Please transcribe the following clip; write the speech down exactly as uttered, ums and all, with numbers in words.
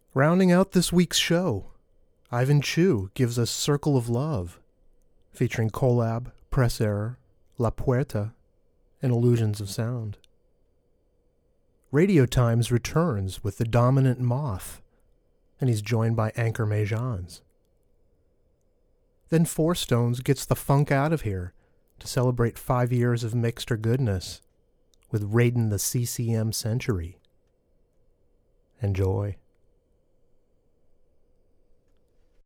Rounding out this week's show, Ivan Chu gives us Circle of Love, featuring Collab, Press Error, La Puerta, and Illusions of Sound. Radio Times returns with The Dominant Moth, and he's joined by Anchor Mejans. Then Four Stones gets the funk out of here to celebrate five years of mixter goodness with Raiden the C C M Century. Enjoy.